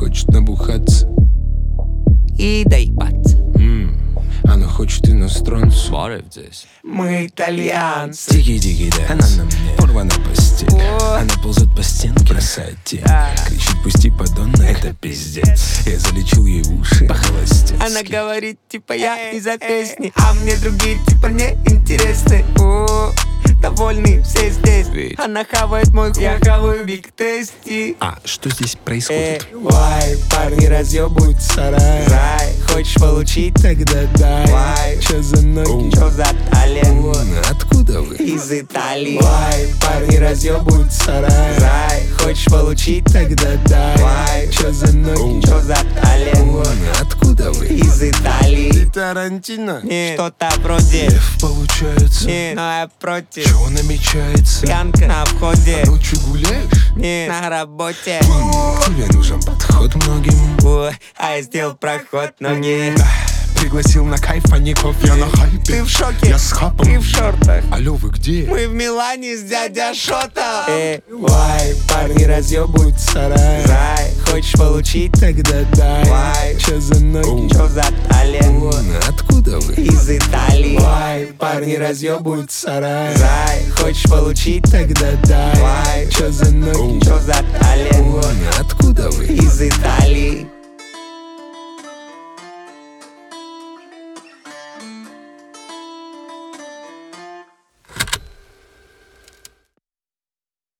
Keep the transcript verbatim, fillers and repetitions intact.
хочет набухаться и доебаться. М, Она хочет иностранцев. Свары здесь. Мы итальянцы. Дикий-дикий дэнс. Она на мне порвана постель. О. Она ползет по стенке, бросает тень. А. Кричит: пусти, подонна, это пиздец. Я залечил ей уши по-холостецки. Она говорит, типа, я из-за песни, а мне другие, типа, не интересны. О, довольны все здесь. Ведь. Она хавает мой хуй, я хаваю биг тести. А что здесь Э, происходит? вай, парни разъебывают сарай. Рай, хочешь получить? Тогда дай. Вай, Чё за ноги? чё за талент? Откуда вы? Из Италии. Вай, парни разъебывают сарай. Рай, хочешь получить? Тогда дай. Вай, Чё за ноги? чё за талент? Откуда вы? Из Италии. Тарантино? Нет, что-то вроде. Лев получается. Нет, но я против. Чё намечается? Пьянка на входе. Ночью гуляешь? Нет, на работе. Тебе нужен подход многим. Ой, а я сделал проход, но не. Пригласил на кайф, а не кофе. Я на хайпе. Ты в шоке? Я с хапом. Ты в шортах. Алло, вы где? Мы в Милане с дядя Шота. Э, вай, парни разъебывают сарай. Рай, хочешь получить? Тогда дай. Вай, Чё за ноги? чё за талент? Откуда вы? Из Италии. Вай, парни разъебывают сарай. Рай, хочешь получить? Тогда дай. Вай, Чё за ноги? чё за талент? Откуда вы? Из Италии.